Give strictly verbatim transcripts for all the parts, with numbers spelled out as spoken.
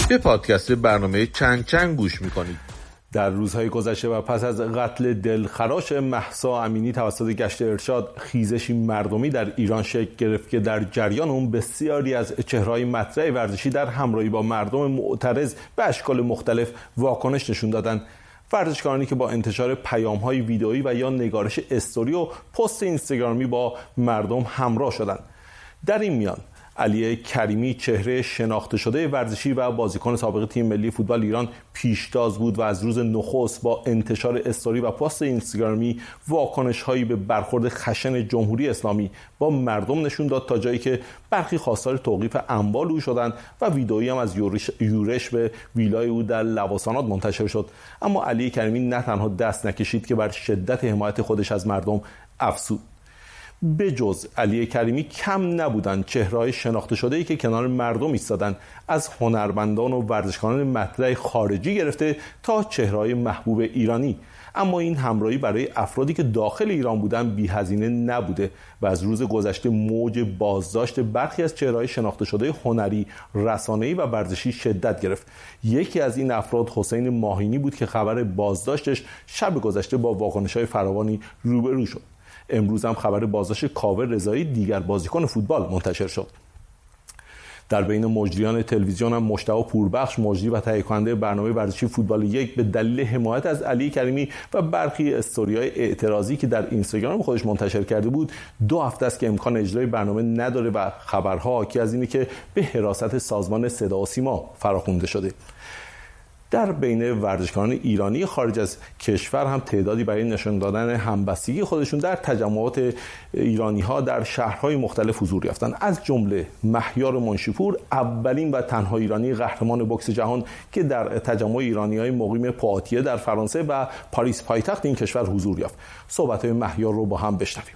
به پادکست برنامه چند چند گوش میکنید. در روزهای گذشته و پس از قتل دلخراش مهسا امینی توسط گشت ارشاد، خیزشی مردمی در ایران شکل گرفت که در جریان اون بسیاری از چهره‌های مطرح ورزشی در همراهی با مردم معترض به اشکال مختلف واکنش نشون دادند. ورزشکارانی که با انتشار پیام‌های ویدئویی و یا نگارش استوری و پست اینستاگرامی با مردم همراه شدند. در این میان علی کریمی، چهره شناخته شده ورزشی و بازیکن سابق تیم ملی فوتبال ایران، پیشتاز بود و از روز نخست با انتشار استوری و پست اینستاگرامی واکنش‌هایی به برخورد خشن جمهوری اسلامی با مردم نشون داد، تا جایی که برخی خواستار توقیف اموال او شدند و ویدئویی هم از یورش, یورش به ویلای او در لواسانات منتشر شد. اما علی کریمی نه تنها دست نکشید که بر شدت حمایت خودش از مردم افزود. به جز علی کریمی کم نبودند چهره‌های شناخته شده‌ای که کنار مردم ایستادند، از هنرمندان و ورزشکاران مطرح خارجی گرفته تا چهره‌های محبوب ایرانی. اما این همراهی برای افرادی که داخل ایران بودند بی هزینه نبوده و از روز گذشته موج بازداشت برخی از چهره‌های شناخته شده هنری، رسانه‌ای و ورزشی شدت گرفت. یکی از این افراد حسین ماهینی بود که خبر بازداشتش شب گذشته با واکنش‌های فراوانی روبرو شد. امروز هم خبر بازداشت کاوه رضایی، دیگر بازیکن فوتبال، منتشر شد. در بین مجریان تلویزیون هم مجتبی پوربخش، مجری و تهیه کننده برنامه ورزشی فوتبال یک، به دلیل حمایت از علی کریمی و برخی استوری‌های اعتراضی که در اینستاگرام خودش منتشر کرده بود، دو هفته است که امکان اجرای برنامه نداره و خبرها حاکی از اینه که به حراست سازمان صدا و سیما فراخوانده شده. در بین ورزشکاران ایرانی خارج از کشور هم تعدادی برای نشان دادن همبستگی خودشون در تجمعات ایرانی‌ها در شهرهای مختلف حضور یافتند. از جمله مهیار منشیپور، اولین و تنها ایرانی قهرمان بوکس جهان که در تجمع ایرانی‌های مقیم پوآتیه در فرانسه و پاریس پایتخت این کشور حضور یافت. صحبت‌های مهیار رو با هم بشنویم.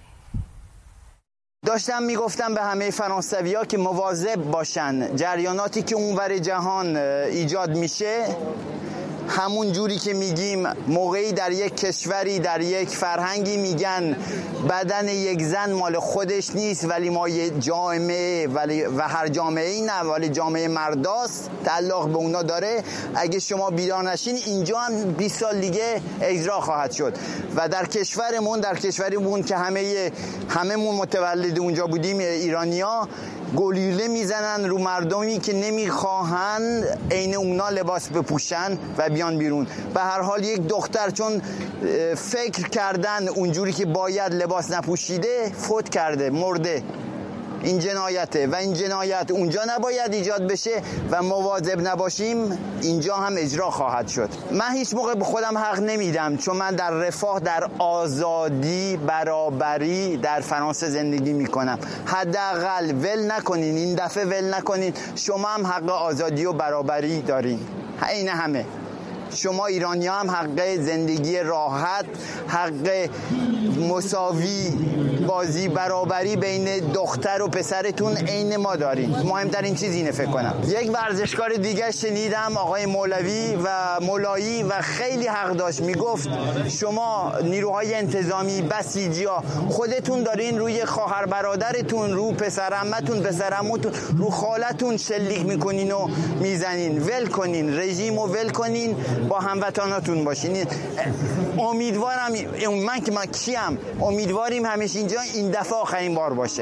داشتم میگفتم به همه فرانسوی‌ها که مواظب باشن، جریاناتی که اونور جهان ایجاد میشه همون جوری که میگیم موقعی در یک کشوری، در یک فرهنگی میگن بدن یک زن مال خودش نیست ولی ما یه جامعه ولی و هر جامعه ای نه ولی جامعه مرداست، تعلق به اونا داره. اگه شما بیدار نشین اینجا هم بیست سال دیگه اجرا خواهد شد و در کشورمون در کشوریمون که همه هممون متولد اونجا بودیم ایرانیا، گلوله میزنن رو مردمی که نمیخواهن عین اونا لباس بپوشن و بیان بیرون. به هر حال یک دختر چون فکر کردن اونجوری که باید لباس نپوشیده فوت کرده، مرده. این جنایته و این جنایت اونجا نباید ایجاد بشه و مواظب نباشیم اینجا هم اجرا خواهد شد. من هیچ موقع به خودم حق نمیدم چون من در رفاه، در آزادی، برابری در فرانسه زندگی میکنم. حداقل ول نکنین، این دفعه ول نکنین. شما هم حق آزادی و برابری دارین، عین همه. شما ایرانی هم حق زندگی راحت، حق مساوی، بازی برابری بین دختر و پسرتون عین ما دارین. مهمترین چیز اینه فکر کنم. یک ورزشکار دیگه شنیدم، آقای مولوی و مولایی، و خیلی حق داشت. میگفت شما نیروهای انتظامی، بسیجیا، خودتون دارین روی خواهر برادرتون، رو پسر عمتون، پسر عموتون، رو خالتون شلیک میکنین و میزنین. ول کنین، رژیم و ول کنین، با هموطناتون باشین. امیدوارم من که من کیم امیدواریم همیشه اینجا این دفعه آخرین بار باشه.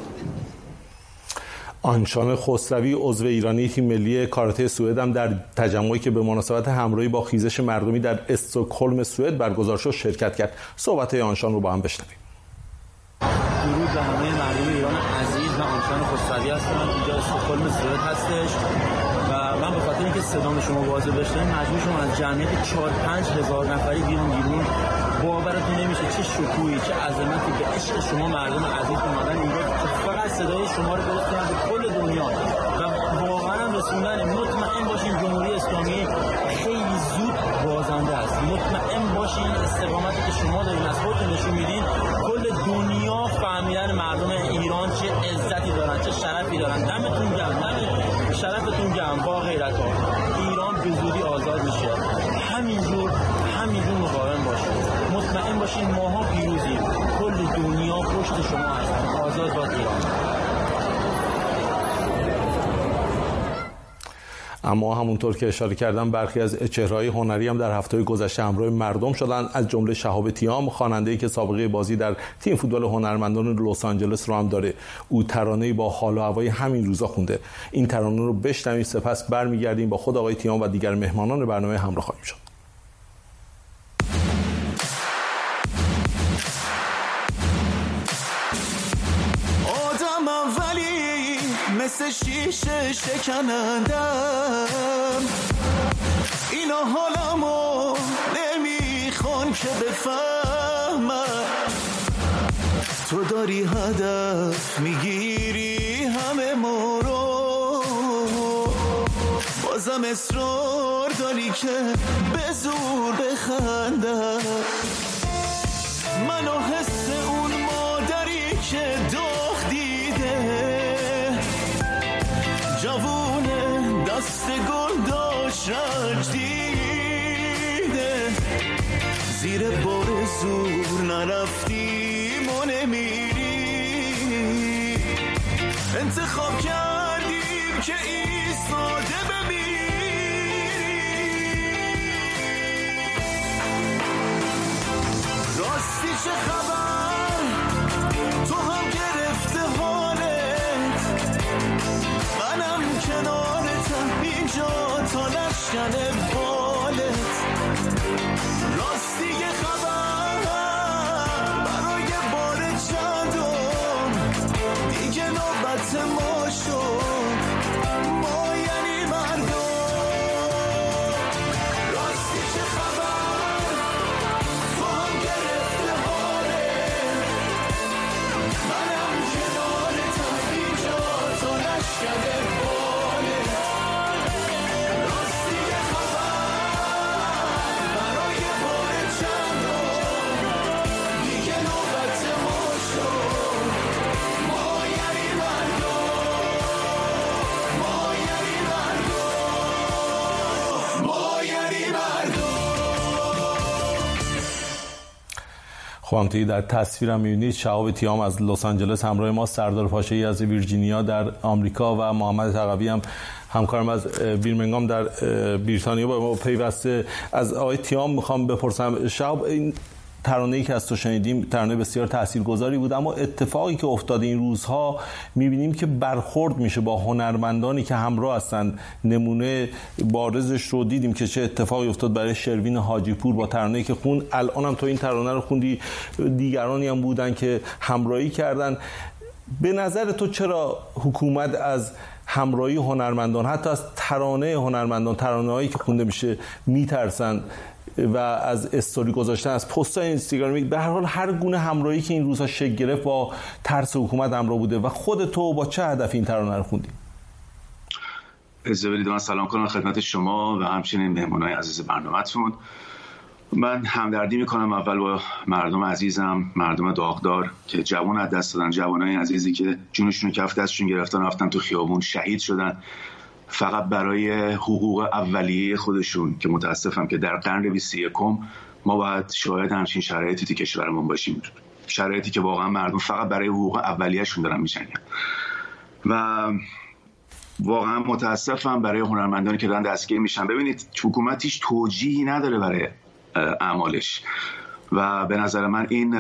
آنشان خسروی، عضو ایرانی تیم ملی کاراته سوئد، هم در تجمعی که به مناسبت همراهی با خیزش مردمی در استکهلم سوئد برگزار شد شرکت کرد. صحبت‌های آنشان رو با هم بشنویم. درود به همه مردم ایران عزیز. من آنشان خسروی هستم، اینجا استکهلم سوئد هستش و من به خاطر اینکه صدام شما واضح بشه مجبور شدم از جمعیت چهار پنج هزار نفری بیرون بیرون. باورتون نمیشه چه شکوهی، چه عظمتی به عشق شما مردم عزیز اومدن اینجا که فقط صدای شما رو برسونن به کل دنیا و واقعا رسوندن. مطمئن باشین جمهوری اسلامی خیلی زود بازنده است. مطمئن باشین استقامتی که شما دارین از خودتون نشون میدین کل دنیا فهمیدن مردم ایران چه عزتی دارن، چه شرفی دارن. دمتون گرم، دم شرفتون گرم. با غیرت‌ها ایران به زودی آزاد میشه. همینجور همینجور مقاوم باشین. مطمئن باشین ماها پیروزیم. کل دنیا پشت شما هستن. آزاد باد ایران. اما همونطور که اشاره کردم برخی از چهره‌های هنری هم در هفته گذشته همراه مردم شدن، از جمله شهاب تیام، خواننده‌ای که سابقه بازی در تیم فوتبال هنرمندان لس آنجلس رو هم داره. او ترانه‌ای با حال و هوای همین روزا خونده. این ترانه رو بشنویم، سپس برمیگردیم با خود آقای تیام و دیگر مهمانان برنامه همراه خواهیم شد. مثل شیشه شکنندم، اینا حالمو نمیخوان که بفهمم. تو داری هدف میگیری همه ما رو، بازم اصرار داری که به زور بخندم. منو حس اون مادری که داغ دیده، جوونه دست گل داشت رنج دیده، زیر بار زور نرفتیم و نمیری، انتخاب کردیم که ایستاده بمیری. راستی چه خبر؟ تو هم گرفته حالت، منم کنارتم اینجا تا نشکنه بالت. راستی یه خبر برای بار چندم، دیگه نوبت ما شد، ما یعنی مردم. راستی چه خبر؟ تو هم گرفته حالت، منم کنارتم اینجا تا نشکنه بالت. راستی یه خبر برای بار چندم، دیگه نوبت ما شد، ما یعنی مردم، ما یعنی مردم، ما یعنی مردم. خب همونطوری در تصویرم می‌بینید شهاب تیام از لس آنجلس همراه ما، سردار پاشایی از ویرجینیا در آمریکا و محمد تقوی هم همکارم از بیرمنگام در بریتانیا با ما پیوسته. از آقای تیام میخوام بپرسم، شهاب، این ترانه‌ای که از تو شنیدیم ترانه بسیار تاثیرگذاری بود، اما اتفاقی که افتاد این روزها می‌بینیم که برخورد میشه با هنرمندانی که همراه هستند. نمونه بارزش رو دیدیم که چه اتفاقی افتاد برای شروین حاجی پور با ترانه‌ای که خون. الان هم تو این ترانه رو خوندی، دیگرانی هم بودن که همراهی کردن. به نظر تو چرا حکومت از همراهی هنرمندان، حتی از ترانه هنرمندان، ترانه‌هایی که خونده میشه میترسن و از استوری گذاشتن، از پست‌های اینستاگرامی، به هر حال هر گونه همراهی که این روزها شکل گرفت با ترس حکومت همراه بوده؟ و خود تو با چه هدف این ترانه رو خوندی؟ اجازه بدید من سلام کنم خدمت شما و همچنین مهمانای عزیز برنامه‌تون. من همدردی میکنم اول با مردم عزیزم، مردم داغدار که جوان از دست دادن، جوانای عزیزی که جونشون کف دستشون گرفتن، رفتن تو خیابون، شهید شدن فقط برای حقوق اولیه خودشون، که متاسفم که در قرن بیست و یکم ما باید شاهد همچین شرایطی تو کشورمون باشیم، شرایطی که واقعا مردم فقط برای حقوق اولیه‌شون دارن میجنگن. و واقعا متاسفم برای هنرمندانی که دارن دستگیر میشن. ببینید حکومت هیچ توجیهی نداره برای اعمالش و به نظر من این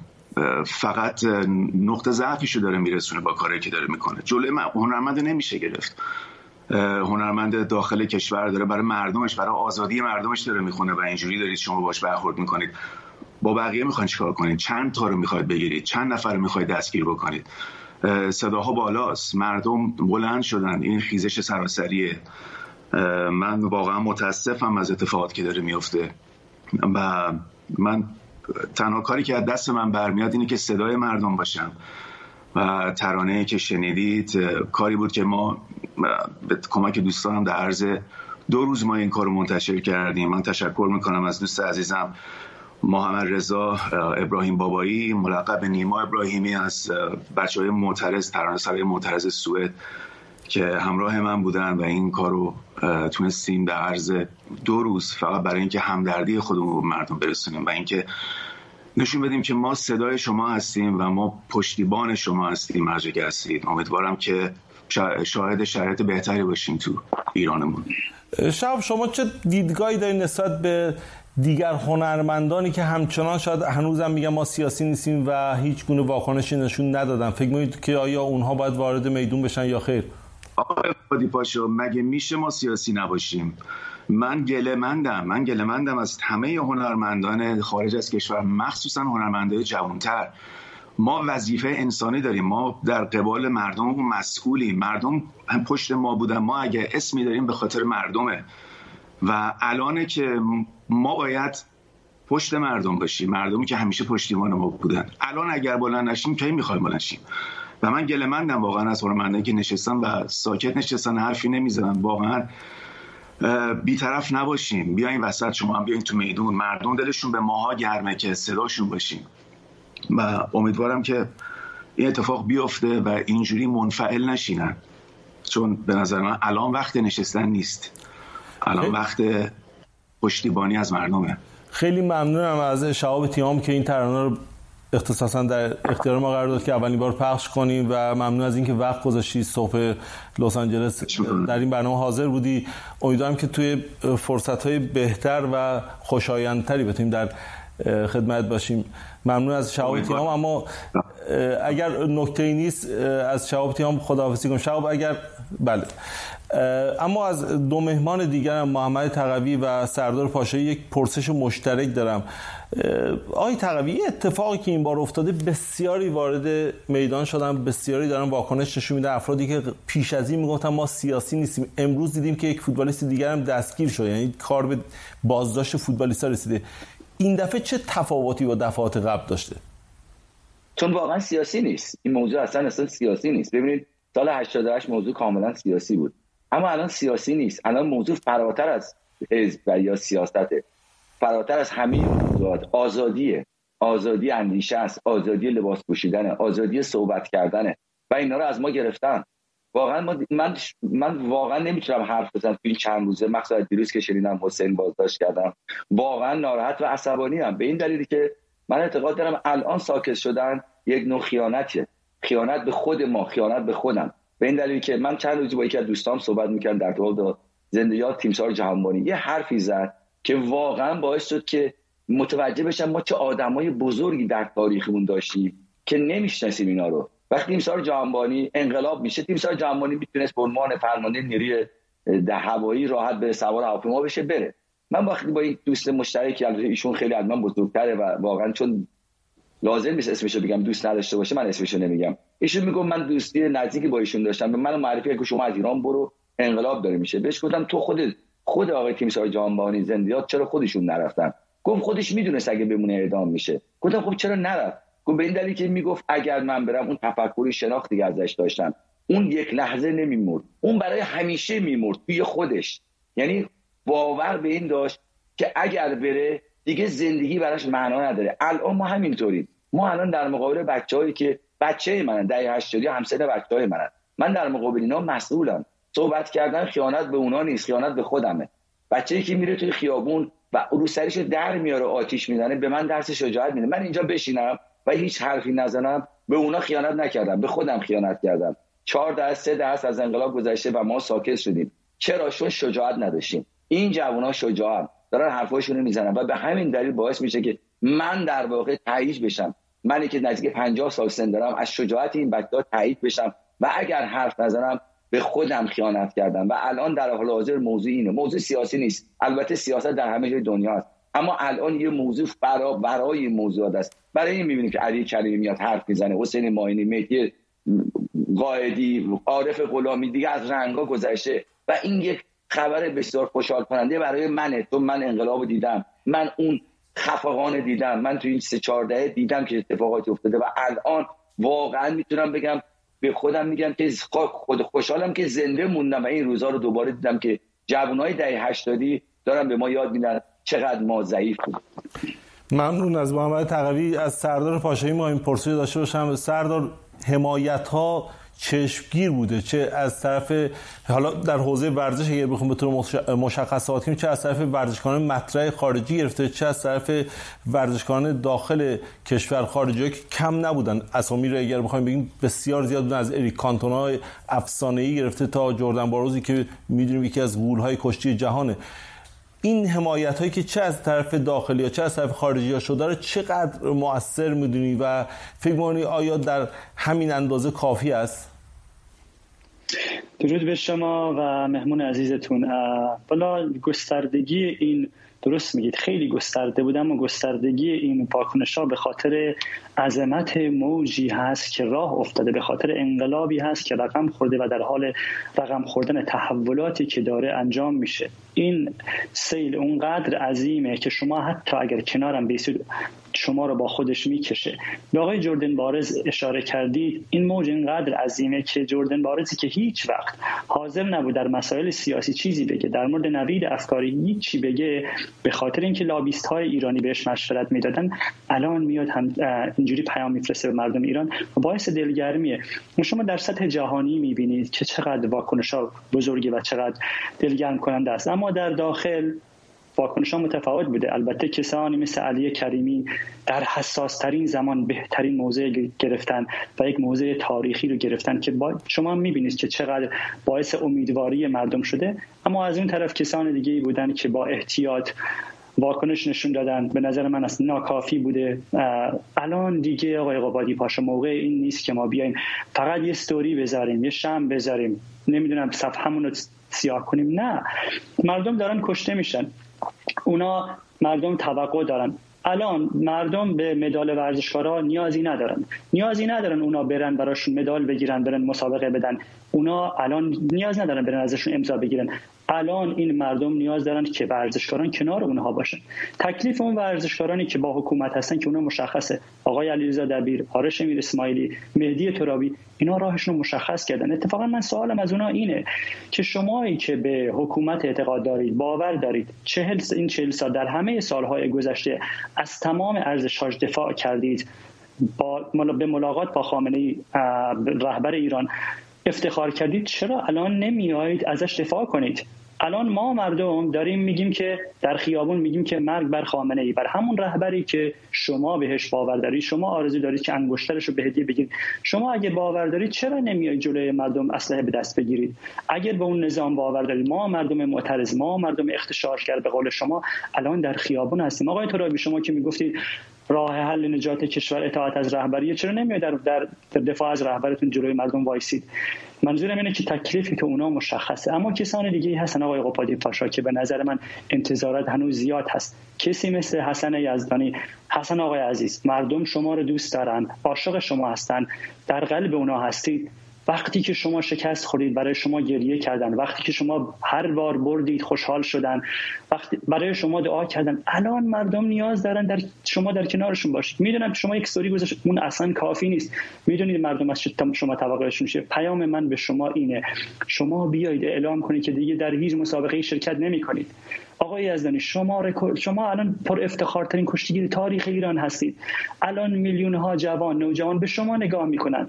فقط نقطه ضعفیشو داره میرسونه با کاری که داره میکنه. جلوی هنرمند نمیشه گرفت. هنرمند داخل کشور داره برای مردمش، برای آزادی مردمش داره میخونه و اینجوری دارید شما باش برخورد میکنید. با بقیه میخواین چیکار کنید؟ چند تا رو میخواید بگیرید؟ چند نفر رو میخواید دستگیر بکنید؟ صداها بالاست، مردم بلند شدن، این خیزش سراسریه. من واقعا متاسفم از اتفاقاتی که داره میفته و من تنها کاری که از دست من برمیاد اینه که صدای مردم باشم و ترانه‌ای که شنیدید کاری بود که ما به کمک دوستانم در عرض دو روز ما این کارو منتشر کردیم. من تشکر میکنم از دوست عزیزم محمد رضا ابراهیم بابایی ملقب نیما ابراهیمی، از بچه‌های معترض، ترانه‌سرای معترض سوئد که همراه من بودن و این کارو تونستیم در عرض دو روز فقط برای اینکه همدردی خودمون به مردم برسونیم و اینکه نشون بدیم که ما صدای شما هستیم و ما پشتیبان شما هستیم هر جا که هستید. امیدوارم که شاهد شرایط بهتری باشیم تو ایرانمون. شهاب، شما چه دیدگاهی دارید نسبت به دیگر هنرمندانی که همچنان شاید هنوزم میگن ما سیاسی نیستیم و هیچ گونه واکنشی نشون ندادن؟ فکر می‌کنید که آیا اونها باید وارد میدون بشن یا خیر؟ آقای فادی پاشا، مگه میشه ما سیاسی نباشیم؟ من گله‌مندم من گله‌مندم از همه هنرمندان خارج از کشور، مخصوصا هنرمندان جوان‌تر. ما وظیفه انسانی داریم، ما در قبال مردم مسئولیم، مردم هم پشت ما بودن، ما اگه اسمی داریم به خاطر مردمه و الانه که ما باید پشت مردم باشیم، مردمی که همیشه پشتیبان ما بودن. الان اگر بلند نشیم کی میخوایم بلند شیم؟ و من گله‌مندم واقعا از هنرمندانی که نشستن و ساکت نشستن، حرفی نمیزنن. واقعا بی‌طرف نباشیم، بیاین وسط، شما هم بیاین تو میدون، مردم دلشون به ماها گرمه که صداشون باشیم و امیدوارم که این اتفاق بیفته و اینجوری منفعل نشینن، چون به نظر من الان وقت نشستن نیست، الان وقت پشتیبانی از مردمه. خیلی ممنونم از شهاب تیام که این ترانه رو اختصاصا در اختیار ما قرار داد که اولین بار پخش کنیم و ممنون از اینکه وقت گذاشتی، صبح لس آنجلس در این برنامه حاضر بودی. امیدوارم که توی فرصت‌های بهتر و خوشایندتری بتونیم در خدمت باشیم. ممنون از شهاب تیام. اما اگر نکته‌ای نیست از شهاب تیام خداحافظی کنم. شهاب اگر بله، اما از دو مهمان دیگرم، محمد تقوی و سردار پاشایی، یک پرسش مشترک دارم. آقای تقوی، اتفاقی که این بار افتاده، بسیاری وارد میدان شدن، بسیاری دارن واکنش نشون میدن. افرادی که پیش از این میگفتن ما سیاسی نیستیم، امروز دیدیم که یک فوتبالیست دیگر هم دستگیر شد، یعنی کار به بازداشت فوتبالیستا رسیده. این دفعه چه تفاوتی با دفعات قبل داشته؟ چون واقعا سیاسی نیست این موضوع، اصلا اصلا سیاسی نیست. ببینید سال هشتاد و هشت موضوع کاملا سیاسی بود، اما الان سیاسی نیست. الان موضوع فراتر از حزب و یا سیاسته، فراتر از همه موضوعات. آزادیه، آزادی اندیشه است، آزادی لباس پوشیدنه، آزادی صحبت کردنه و اینا رو از ما گرفتن. واقعا ما من من واقعا نمیتونم حرف بزنم تو این چند روزه، مخصوصا دیروز که شنیدم حسین بازداشت کردم، واقعا ناراحت و عصبانی ام، به این دلیلی که من اعتقاد دارم الان ساکت شدن یک نوع خیانته، خیانت به خود ما، خیانت به خودم. به این دلیل که من چند روز با یکی از دوستام صحبت می‌کردم در مورد زنده‌یاد تیمسار جهانبانی، یه حرفی زد که واقعا باعث شد که متوجه بشم ما چه آدمای بزرگی در تاریخمون داشتیم که نمی‌شناسیم اینا رو. وقتی تیمسار جهانبانی انقلاب میشه، تیمسار جهانبانی میتونست به عنوان فرمانده نیروی هوایی راحت به سوار هواپیما بشه بره. من وقتی با این دوست مشترکی، البته ایشون خیلی از من بزرگتره و واقعا چون لازم نیست اسمشو بگم، دوست نداشته باشه من اسمشو نمیگم، ایشون میگه من دوستی نزدیکی با ایشون داشتم، به من معرفی کرد که شما از ایران برو انقلاب داره میشه. بهش گفتم تو خودت خود آقای تیمسار جهانبانی زندیات چرا خودشون نرفتن؟ گفت خودش میدونست اگه بمونه اعدام میشه. گفتم خب چرا نرفت؟ گفت به این دلیل که میگفت اگر من برم اون تفکری شناختی ازش داشتم، اون یک لحظه نمیمرد، اون برای همیشه میمرد توی خودش. یعنی باور به این داشت که اگر بره دیگه زندگی براش معنا نداره. الان ما همینطوریم، ما الان در مقابل بچه‌هایی که بچه منن، دهه هشتاد همسن بچه‌های منن، من در مقابل اینا مسئولم. صحبت کردن خیانت به اونا نیست، خیانت به خودمه. بچه‌ای که میره توی خیابون و رو سرشو در میاره آتیش میزنه، به من درس شجاعت میده. من اینجا بشینم و هیچ حرفی نزنم، به اونا خیانت نکردم، به خودم خیانت کردم. چهار دست سه دست از انقلاب گذشته و ما ساکت شدیم. چرا؟ چون شجاعت نداشتیم. این جوونا شجاعن، دارن حرفاشونو میزنن و به همین دلیل باعث میشه که من در واقع تایید بشم. منی که نزدیک پنجاه سال سن دارم، از شجاعت این بچه‌ها تایید بشم و اگر حرف نزنم به خودم خیانت کردم. و الان در حال حاضر موضوع اینه، موضوع سیاسی نیست. البته سیاست در همه جای دنیا است، اما الان یه موضوع فرا برای موضوعات است. برای این می‌بینیم که علی کریمی میاد حرف میزنه، حسین ماینی، مهدی قائدی، عارف غلامی، دیگه از رنگا گذشته و این یک خبر بسیار خوشحال کننده برای منه. تو من انقلاب دیدم، من اون خفقان دیدم، من تو این سه چهار دهه دیدم که اتفاقاتی افتاده و الان واقعا میتونم بگم، به خودم میگم که خود خوشحالم که زنده موندم و این روزا رو دوباره دیدم که جوانای دهه هشتادی دارن به ما یاد میدن چقدر ما ضعیف بودیم. ممنون از محمد تقوی. از سردار پاشایی ما این پرسش داشته باشم. سردار، حمایت ها چشمگیر بوده، چه از طرف حالا در حوزه ورزش اگر بخوام به طور مشخصات کنیم، چه از طرف ورزشکاران مطرح خارجی گرفته، چه از طرف ورزشکاران داخل کشور خارجی که کم نبودن. اسامی رو اگر بخوایم بگیم بسیار زیاد بودن، از اریک کانتونا افسانه‌ای گرفته تا جردن باروزی که میدونیم یکی از غول‌های کشتی جهانه. این حمایت هایی که چه از طرف داخلی یا چه از طرف خارجی ها شده رو چقدر مؤثر میدونی و فکر می‌کنی آیا در همین اندازه کافی است؟ درود به شما و مهمون عزیزتون. بالا گستردگی این، درست میگید، خیلی گسترده بود، اما گستردگی این واکنش‌ها به خاطر عظمت موجی هست که راه افتاده، به خاطر انقلابی هست که رقم خورده و در حال رقم خوردن تحولاتی که داره انجام میشه. این سیل اونقدر عظیمه که شما حتی اگر کنارم بیسید شما رو با خودش میکشه. به آقای جردن بارز اشاره کردید، این موج اینقدر عظیمه که جردن بارزی که هیچ وقت حاضر نبود در مسائل سیاسی چیزی بگه، در مورد نوید افکاری هیچی بگه، به خاطر اینکه لابیست های ایرانی بهش مشورت میدادن، الان میاد هم اینجوری پیام میفرسته به مردم ایران و باعث دلگرمیه. شما در سطح جهانی میبینید که چقدر واکنش‌ها بزرگی و چقدر دلگرم کننده است، اما در داخل واکنش‌ها متفاوت بوده. البته کسانی مثل علی کریمی در حساس ترین زمان بهترین موضع گرفتن و یک موضع تاریخی رو گرفتن که با شما می‌بینید که چقدر باعث امیدواری مردم شده. اما از اون طرف کسان دیگه‌ای بودن که با احتیاط واکنش نشون دادن. به نظر من اصلا ناکافی بوده. الان دیگه آقای قبادی پاشا موقع این نیست که ما بیایم فقط یه استوری بذاریم، یه شم بذاریم، نمیدونم صفحمون رو سیاه کنیم. نه، مردم دارن کشته میشن، اونا مردم توقع دارن. الان مردم به مدال ورزشکارا نیازی ندارن، نیازی ندارن اونا برن براشون مدال بگیرن، برن مسابقه بدن. اونا الان نیاز ندارن برن ازشون امضا بگیرن. الان این مردم نیاز دارن که ورزشکاران کنار اونها باشن. تکلیف اون ورزشکارانی که با حکومت هستن که اونا مشخصه، آقای علیرضا دبیر، آرش امیر اسماعیلی، مهدی ترابی، اینا راهشون رو مشخص کردن. اتفاقا من سوالم از اونا اینه که شمایی که به حکومت اعتقاد دارید، باور دارید، چهل این چهل سال در همه سالهای گذشته از تمام ارزش‌هاش دفاع کردید، با به ملاقات با خامنه‌ای رهبر ایران افتخار کردید، چرا الان نمیایید ازش دفاع کنید؟ الان ما مردم داریم میگیم که در خیابون میگیم که مرگ بر خامنه‌ای، بر همون رهبری که شما بهش باور دارید، شما آرزو دارید که انگشترش رو به هدیه بگیرید. شما اگه باور دارید چرا نمیایید جلوی مردم اسلحه به دست بگیرید؟ اگر به اون نظام باور دارید، ما مردم معترض، ما مردم اختشاشگر به قول شما الان در خیابون هستیم. آقای ترابی، شما که میگفتید راه حل نجات کشور اطاعت از رهبریه، چرا نمیاد در, در دفاع از رهبرتون جلوی مردم وایسید؟ منظورم اینه که تکلیفی که اونا مشخصه. اما کسان دیگه هستن آقای قبادی پاشا که به نظر من انتظارات هنوز زیاد هست. کسی مثل حسن یزدانی. حسن آقای عزیز، مردم شما رو دوست دارن، عاشق شما هستن، در قلب اونا هستید. وقتی که شما شکست خوردید برای شما گریه کردن، وقتی که شما هر بار بردید خوشحال شدن، وقتی برای شما دعا کردن. الان مردم نیاز دارن در شما در کنارشون باشید. میدونم که شما یک استوری گذاشتید، اون اصلا کافی نیست. میدونید مردم از شما توقعشون چیه. پیام من به شما اینه، شما بیایید اعلام کنید که دیگه در هیچ مسابقه‌ای شرکت نمی‌کنید. آقای یزدانی، شما رکورد، شما الان پر افتخارترین کشتیگیر تاریخ ایران هستید. الان میلیون ها جوان، نوجوان به شما نگاه میکنن.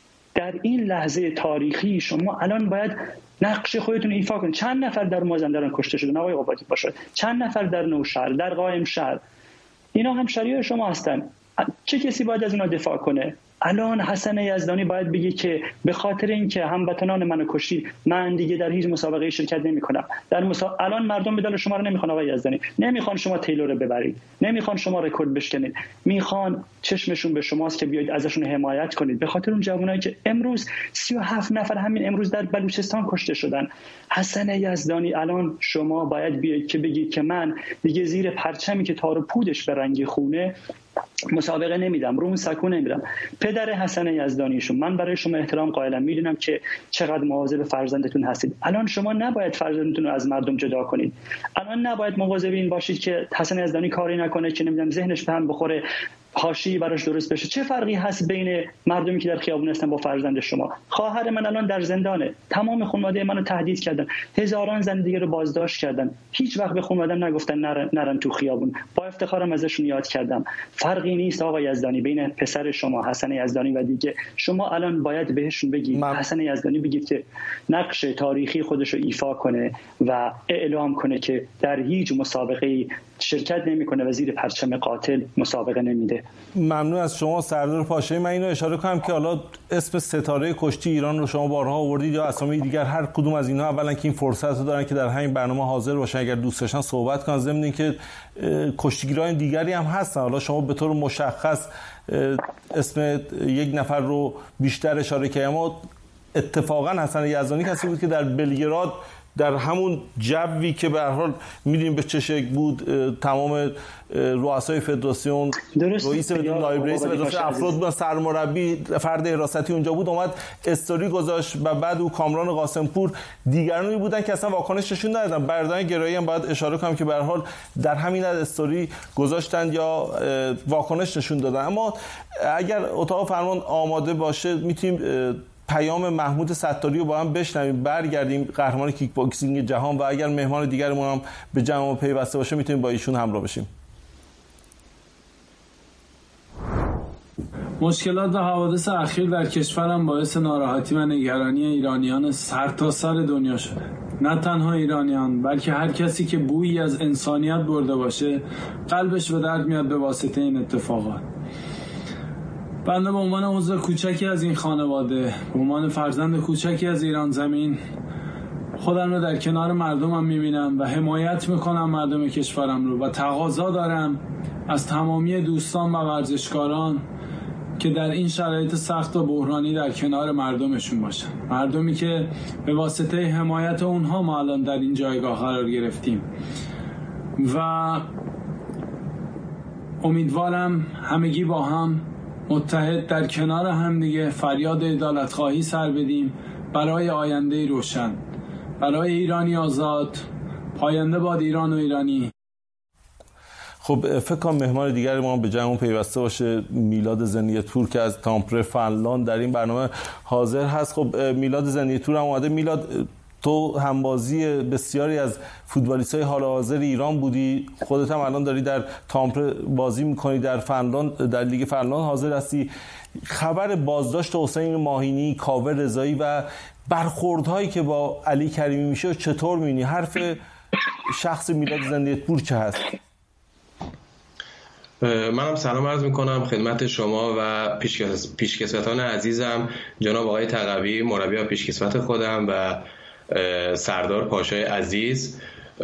در این لحظه تاریخی شما الان باید نقش خودتون ایفا کنید. چند نفر در مازندران کشته شدن آقای قبادی پاشا؟ چند نفر در نوشهر، در قائم شهر؟ اینا همشهریای شما هستن. چه کسی باید از اونا دفاع کنه؟ الان حسن یزدانی باید بگه که به خاطر اینکه هموطنان منو کشید، من دیگه در هیچ مسابقه شرکت نمی‌کنم. در مسا... الان مردم مدال شما رو نمیخوان آقای یزدانی، نمیخوان شما تیلور رو ببرید، نمیخوان شما رکورد بشکنید، میخوان چشمشون به شماست که بیاید ازشون حمایت کنید. به خاطر اون جوانایی که امروز سی و هفت نفر همین امروز در بلوچستان کشته شدن. حسن یزدانی، الان شما باید بیاید که بگید که من دیگه زیر پرچمی که تار و پودش به رنگ خونه مسابقه نمیدم، رو اون سکو نمیدم. پدر حسن یزدانیشون، من برای شما احترام قائلم، میدونم که چقدر مواظب فرزندتون هستید. الان شما نباید فرزندتون رو از مردم جدا کنید. الان نباید مواظب این باشید که حسن یزدانی کاری نکنه که نمیدونم ذهنش به هم بخوره، حاشیه‌ای براش درست بشه. چه فرقی هست بین مردمی که در خیابون هستن با فرزند شما؟ خواهر من الان در زندانه، تمام خانواده منو تهدید کردن، هزاران زن دیگه رو بازداشت کردن. هیچ وقت به خانواده‌ام نگفتن نرن, نرن تو خیابون. با افتخارم ازشون یاد کردم. فرقی فرقی نیست آقای یزدانی بین پسر شما حسن یزدانی و دیگه. شما الان باید بهشون بگید من... حسن یزدانی بگید که نقش تاریخی خودش رو ایفا کنه و اعلام کنه که در هیچ مسابقه شرکت نمیکنه و زیر پرچم قاتل مسابقه نمیده. ممنون از شما سردار پاشایی. من اینو اشاره کنم که حالا اسم ستاره کشتی ایران رو شما بارها آوردید یا اسامی دیگر، هر کدوم از اینها اولا که این فرصت رو دارن که در همین برنامه حاضر باشن اگر دوست داشتن صحبت کنن، ضمن اینکه کشتیگیران دیگری هم هستن. حالا شما به طور مشخص اسم یک نفر رو بیشتر اشاره کردید، اما اتفاقا حسن یزدانی کسی بود که در بلگراد در همون جوی که به هر حال می‌دونیم به چه شکل بود، تمام رؤسای فدراسیون، رئیس بدون نایب رئیس فدراسیون، افراد بودن، سرمربی، فرد حراستی اونجا بود، اومد استوری گذاشت و بعد او کامران قاسمپور دیگرانی بودن که اصلا واکنش نشون ندادن. برادران گرایی هم باید اشاره کنم که به هر حال در همین حد استوری گذاشتن یا واکنش نشون دادن. اما اگر اتاق فرمان آماده باشه میتونیم پیام محمود ستاری رو با هم بشنویم، برگردیم قهرمان کیک باکسینگ جهان و اگر مهمان دیگرمون هم به جمع پیوسته باشه میتونیم با ایشون همراه بشیم. مشکلات و حوادث اخیر در کشورم باعث ناراحتی و نگرانی ایرانیان سرتاسر دنیا شده. نه تنها ایرانیان بلکه هر کسی که بویی از انسانیت برده باشه قلبش به درد میاد به واسطه این اتفاقات. بنده به عنوان عضو کوچکی از این خانواده، به عنوان فرزند کوچکی از ایران زمین، خودم رو در کنار مردمم میبینم و حمایت میکنم مردم کشورم رو و تقاضا دارم از تمامی دوستان و ورزشکاران که در این شرایط سخت و بحرانی در کنار مردمشون باشن. مردمی که به واسطه حمایت اونها ما الان در این جایگاه قرار گرفتیم و امیدوارم همگی با هم متحد در کنار هم دیگه فریاد عدالت خواهی سر بدیم برای آینده روشن، برای ایرانی آزاد. پاینده باد ایران و ایرانی. خب فکر کنم مهمان دیگری ما به جمع پیوسته باشه میلاد زنیتور که از تامپره فنلاند در این برنامه حاضر هست. خب میلاد زنیتور هم اومده. میلاد، تو همبازی بسیاری از فوتبالیست‌های حال حاضر ایران بودی، خودت هم الان داری در تامپره بازی می‌کنی، در فنلاند، در لیگ فنلاند حاضر هستی. خبر بازداشت حسین ماهینی، کاوه رضایی و برخوردهایی که با علی کریمی میشه چطور می‌بینی؟ حرف شخص میلاد زنیتور چه هست؟ منم سلام عرض میکنم خدمت شما و پیشکسوتان عزیزم، جناب آقای تقوی مربی و پیشکسوت خودم و سردار پاشای عزیز.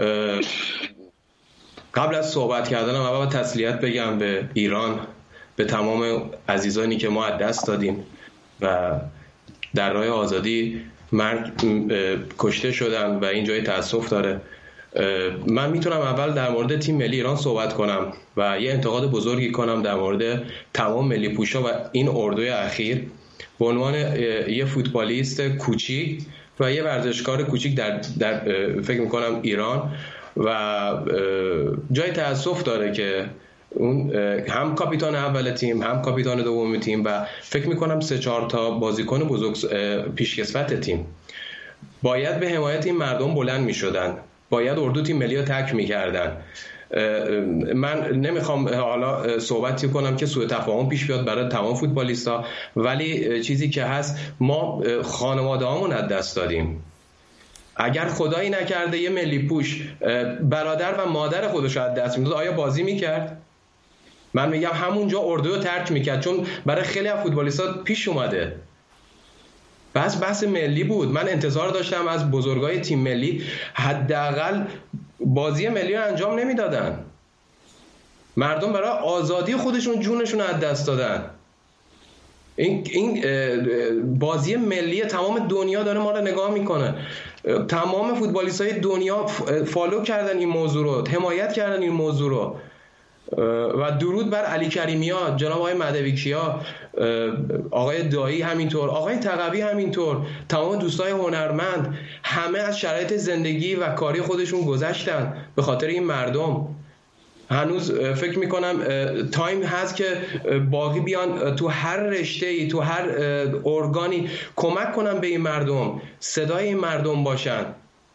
قبل از صحبت کردنم اول تسلیت بگم به ایران، به تمام عزیزانی که ما از دست دادیم و در راه آزادی مرگ کشته شدن و این جای تأسف داره. من میتونم اول در مورد تیم ملی ایران صحبت کنم و یه انتقاد بزرگی کنم در مورد تمام ملی پوشا و این اردوی اخیر به عنوان یه فوتبالیست کوچیک و یه ورزشکار کوچیک در, در فکر میکنم ایران و جای تأسف داره که اون هم کاپیتان اول تیم هم کاپیتان دوم تیم و فکر میکنم سه چهار تا بازیکن بزرگ پیشکسوت تیم باید به حمایت این مردم بلند میشدن، باید اردو تیم ملی رو تک میکردن. من نمیخوام حالا صحبتی کنم که سوء تفاهم پیش بیاد برای تمام فوتبالیستا، ولی چیزی که هست ما خانواده هامون از دست دادیم. اگر خدایی نکرده یه ملی پوش برادر و مادر خودش رو از دست میداد آیا بازی میکرد؟ من میگم همونجا اردو رو ترک میکرد، چون برای خیلی از فوتبالیستا پیش اومده. بس بحث ملی بود. من انتظار داشتم از بزرگای تیم ملی حداقل بازی ملی رو انجام نمیدادن. مردم برای آزادی خودشون جونشون از دست دادن. این این بازی ملی تمام دنیا داره ما رو نگاه میکنه. تمام فوتبالیستای دنیا فالو کردن این موضوع رو، حمایت کردن این موضوع رو. و درود بر علی کریمیا، جناب آقای مدویکیا، آقای دایی همینطور، آقای تقوی همینطور، تمام دوستای هنرمند، همه از شرایط زندگی و کاری خودشون گذشتن به خاطر این مردم. هنوز فکر میکنم تایم هست که باقی بیان تو هر رشته‌ای، تو هر ارگانی کمک کنن به این مردم، صدای این مردم باشن.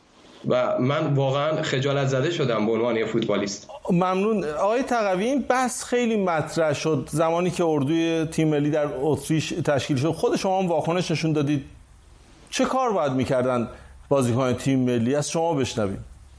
و من واقعا خجالت زده شدم به عنوان یه فوتبالیست. ممنون آقای تقوی. این بحث خیلی مطرح شد زمانی که اردوی تیم ملی در اتریش تشکیل شد. خود شما هم واکنش نشون دادید. چه کار باید میکردن بازیکن تیم ملی؟ از شما بشنویم.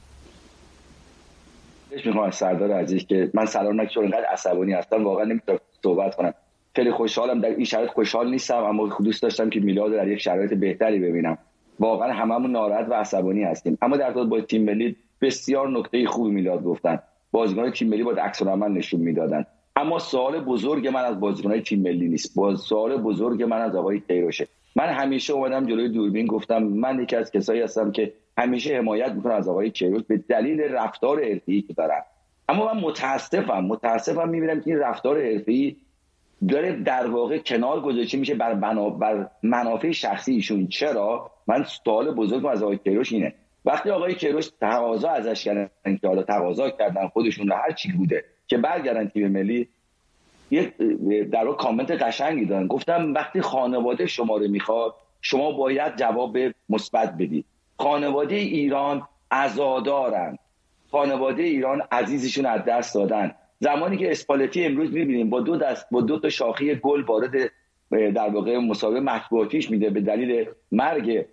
میخوام از سردار عزیز که من سلام نکنم، اینقدر عصبانی هستم واقعا نمیتونم صحبت کنم. خیلی خوشحالم در این شرایط، خوشحال نیستم اما دوست داشتم که میلاد در یک شرایط بهتری ببینم. واقعا هممون ناراحت و عصبانی هستیم، اما در واقع با تیم ملی بسیار نکته خوبی میلاد گفتن. بازیکنان تیم ملی باید عکس العمل نشون میدادن. اما سوال بزرگ من از بازیکنان تیم ملی نیست، باز سوال بزرگ من از آقای کیروشه. من همیشه اومدم جلوی دوربین گفتم من یکی از کسایی هستم که همیشه حمایت میکنم از آقای کیروش به دلیل رفتار حرفه‌ای که دارن. اما من متاسفم متاسفم میبینم که این رفتار حرفه‌ای داره در واقع کنار گذاشته میشه بر بنا بر منافع شخصی ایشون. چرا؟ من سوال بزرگم از آقای کیروش اینه، وقتی آقای کیروش تقاضا ازش کردن که حالا تقاضا کردن خودشون رو هر چی بوده که برگردن تیم ملی، یه در واقع کامنت قشنگی دادن، گفتم وقتی خانواده شما رو میخواد شما باید جواب مثبت بدید. خانواده ایران عزادارن، خانواده ایران عزیزشون از دست دادن. زمانی که اسپالتی امروز میبینیم با دو دست با دو تا شاخه گل وارد در واقع مسابقه مطبوعاتیش میده به دلیل مرگ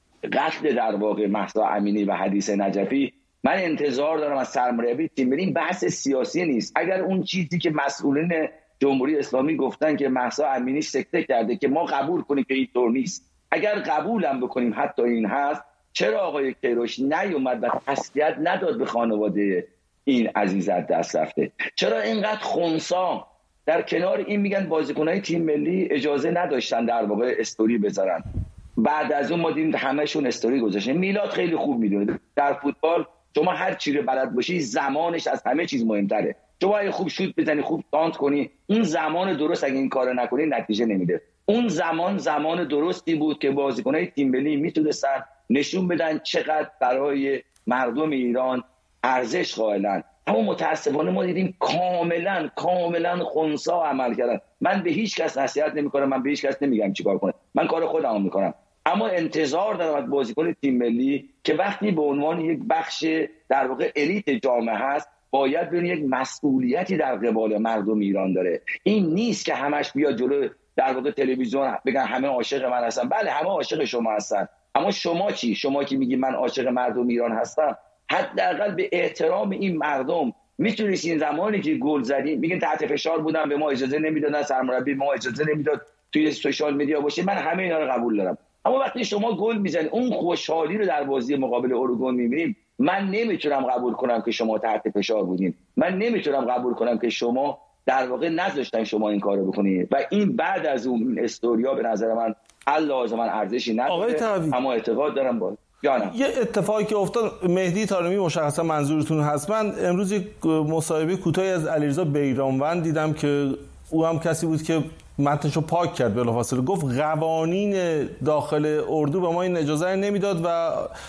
قتل در واقع مهسا امینی و حدیث نجفی، من انتظار دارم از سرمربی تیم ملی. بحث سیاسی نیست. اگر اون چیزی که مسئولین جمهوری اسلامی گفتن که مهسا امینی سکته کرده که ما قبول کنیم که اینطور نیست، اگر قبولم بکنیم حتی این هست، چرا آقای کیروش نیومد و تسلیت نداد به خانواده این عزیز از دست رفته؟ چرا اینقدر خنثی در کنار این میگن بازیکنای تیم ملی اجازه نداشتن در واقع استوری بذارن؟ بعد از اون ما دیدیم همه‌شون استوری گذاشتن. میلاد خیلی خوب میدونه در فوتبال شما هر چی رو بلد باشی زمانش از همه چیز مهمتره. شما اگه خوب شوت بزنی، خوب تانت کنی، اون زمان درست اگه این کارو نکنی نتیجه نمیده. اون زمان زمان درستی بود که بازیکنای تیم ملی میتونستن نشون بدن چقدر برای مردم ایران ارزش قائلن. اما متاسفانه ما دیدیم کاملا کاملا خنثی عمل کردن. من به هیچ کس نصیحت نمیکنم، من به هیچ کس نمیگم چیکار کنه، من کار خودمو میکنم. اما انتظار دارم از بازیکن تیم ملی که وقتی به عنوان یک بخش در واقع الیت جامعه هست باید ببین یک مسئولیتی در قبال مردم ایران داره. این نیست که همش بیاد جلو در واقع تلویزیون بگن همه عاشق من هستن. بله همه عاشق شما هستن، اما شما چی؟ شما که میگی من عاشق مردم ایران هستم، حداقل به احترام این مردم میتونید این زمانی که گل زدین میگن تحت فشار بودن به ما اجازه نمیدادن، سرمربی ما اجازه نمیداد توی سوشال مدیا باشه، من همه اینا رو قبول دارم. اما وقتی شما گل میزنید اون خوشحالی رو در بازی مقابل اروگوئه میبینیم، من نمیتونم قبول کنم که شما تحت فشار بودین. من نمیتونم قبول کنم که شما در واقع نذاشتن شما این کارو بکنید و این بعد از اون استوریا به نظر من اللازم من ارزشی نداره. اما اعتقاد دارم با جانم. یه اتفاقی که افتاد، مهدی طارمی مشخصا منظورتون هست، من امروز یک مصاحبه کوتاهی از علیرضا بیرانوند دیدم که او هم کسی بود که متنشو پاک کرد، بلافاصله گفت قوانین داخل اردو به ما این اجازه نمیداد و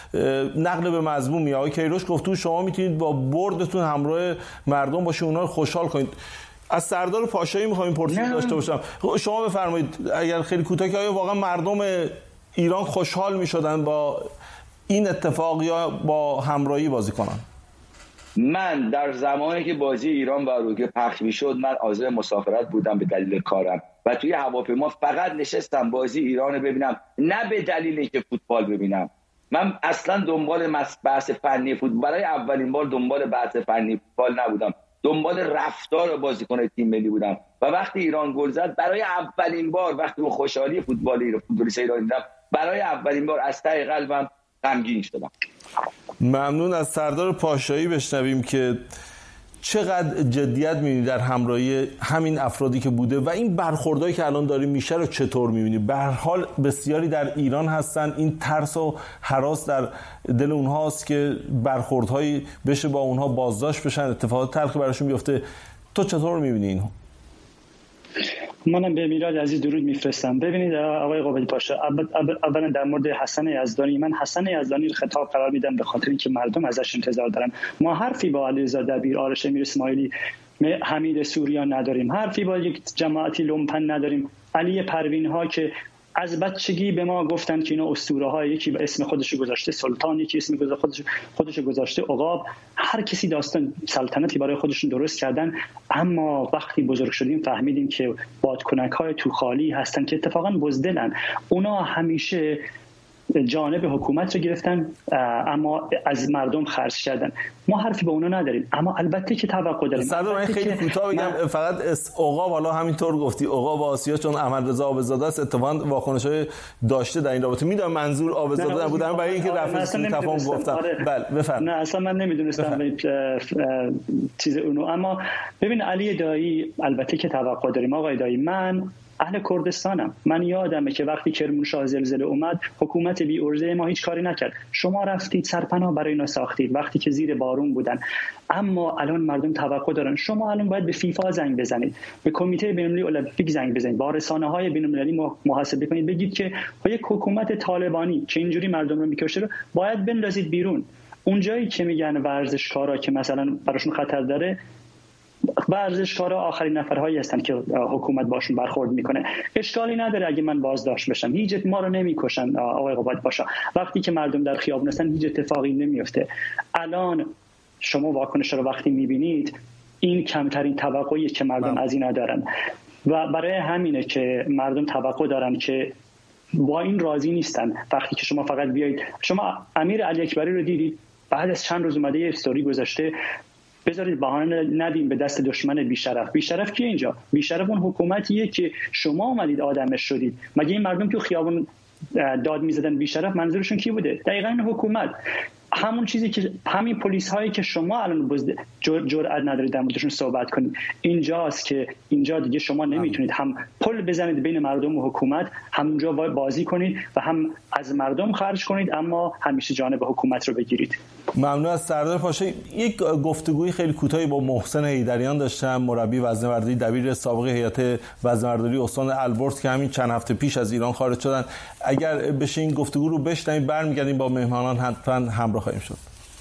نقل به مضمون میاد. آقای کیروش گفت تو شما میتونید با بردتون همراه مردم باشید، اونها رو خوشحال کنید. از سردار پاشایی میخوایم پرسش داشته باشم، شما بفرمایید اگر خیلی کوتاه که آیا واقعا مردم ایران خوشحال میشدن با این اتفاق یا با همراهی بازی کنن؟ من در زمانی که بازی ایران و اروگوئه پخش میشد من عازم مسافرت بودم به دلیل کارم و توی هواپیما فقط نشستم بازی ایران رو ببینم، نه به دلیل اینکه فوتبال ببینم. من اصلا دنبال بحث فنی فوتبال، برای اولین بار دنبال بحث فنی فوتبال نبودم، دنبال رفتار بازیکن تیم ملی بودم و وقتی ایران گل زد برای اولین بار وقتی اون خوشحالی فوتبالی رو فوتبالیست ایران دیدم برای اولین بار از ته قلبم غمگین شدم. ممنون. از سردار پاشایی بشنویم که چقدر جدیت می‌بینی در همراهی همین افرادی که بوده و این برخوردایی که الان داریم میشه رو چطور می‌بینی؟ به هر حال بسیاری در ایران هستن، این ترس و هراس در دل اونهاست که برخوردهایی بشه با اونها بازداشت بشن، اتفاقات تلخی براشون بیفته. تو چطور می‌بینی اینو؟ منم به میلاد عزیز درود میفرستم. ببینید آقای قابلی پاشا، اولا در مورد حسن یزدانی، من حسن یزدانی رو خطاب قرار میدم به خاطر اینکه مردم ازش انتظار دارن. ما حرفی با علیرضا دبیر، آرش امیر اسماعیلی، حمید سوریان نداریم، حرفی با یک جماعتی لومپن نداریم. علی پروین ها که از بچگی به ما گفتن که اینا اسطوره های، یکی به اسم خودش گذاشته سلطان، یکی اسم خودش خودش گذاشته عقاب، هر کسی داستان سلطنتی برای خودشون درست کردن. اما وقتی بزرگ شدیم فهمیدیم که بادکنک های تو خالی هستن که اتفاقا بزدلن. اونا همیشه جانب حکومت رو گرفتن اما از مردم خرج کردن. ما حرفی به اونا نداریم، اما البته که توقع داریم. سردار من خیلی کوتاه بگم من... فقط عقاب، حالا همینطور گفتی عقاب آسیا چون احمد رضا آبزاده است، اتفاقا واکنش‌های داشته در این رابطه. میدونم منظور آبزاده نبودن برای اینکه رفع تفاهم گفتم. آره. بله بفرمایید. نه اصلا من نمیدونستم چیز اونو. اما ببین علی دایی، البته که توقع داریم آقای دایی. من اهل کردستانم. من یادمه که وقتی کرمانشاه زلزله اومد حکومت بی ارزه ما هیچ کاری نکرد. شما رفتید سرپناه برای اینا ساختید وقتی که زیر بارون بودن. اما الان مردم توقع دارن. شما الان باید به فیفا زنگ بزنید، به کمیته بین‌المللی المپیک زنگ بزنید، با رسانه‌های بین‌المللی محاسبه کنید، بگید که یک حکومت طالبانی که اینجوری مردم رو میکشه رو باید بندازید بیرون. اونجایی که میگن ورزشکارا که مثلا براشون خطر داره، ورزشکارا آخرین نفرهایی هستن که حکومت باشون برخورد میکنه. اشکالی نداره اگه من بازداشت بشم، هیچ ما رو نمیکشن آقای قباد باشا. وقتی که مردم در خیابون هستن هیچ اتفاقی نمیفته. الان شما واکنش رو وقتی میبینید، این کمترین توقعی که مردم من. از اینا دارن و برای همینه که مردم توقع دارن که با این راضی نیستن. وقتی که شما فقط بیایید، شما امیر علی اکبری رو دیدید بعد از چند روز اومده یه استوری گذاشته بذارید بهانه ندیم به دست دشمن بیشرف. بیشرف کی اینجا؟ بیشرف اون حکومتیه که شما اومدید آدمش شدید. مگه این مردم که خیابون داد میزدن بیشرف منظورشون کی بوده؟ دقیقاً این حکومت. همون چیزی که همین پلیس هایی که شما الان جرأت ندارید در موردشون صحبت کنید، اینجاست که اینجا دیگه شما نمیتونید هم پل بزنید بین مردم و حکومت، همونجا بازی کنید و هم از مردم خرج کنید اما همیشه جانب حکومت رو بگیرید. ممنون از سردار پاشا. یک گفتگوی خیلی کوتاهی با محسن حیدریان داشتم، مربی وزنه‌برداری، دبیر سابق هیئت وزنه‌برداری استان البرز که همین چند هفته پیش از ایران خارج شدن. اگر بشه این گفتگو رو بشنویم برمیگردیم با مهمانان حتما همراه خواهیم شد.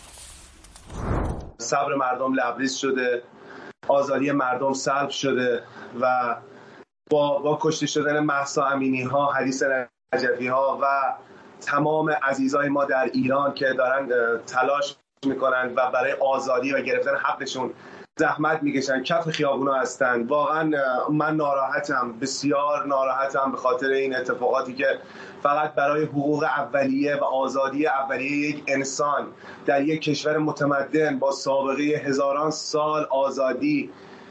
صبر مردم لبریز شده، آزادی مردم سلب شده و با با کشته شدن مهسا امینی ها، حدیث نجفی ها و تمام عزیزای ما در ایران که دارن تلاش میکنن و برای آزادی و گرفتن حقشون زحمت میکشن، کف خیابونا هستن. واقعا من ناراحتم، بسیار ناراحتم به خاطر این اتفاقاتی که فقط برای حقوق اولیه و آزادی اولیه یک انسان در یک کشور متمدن با سابقه هزاران سال آزادی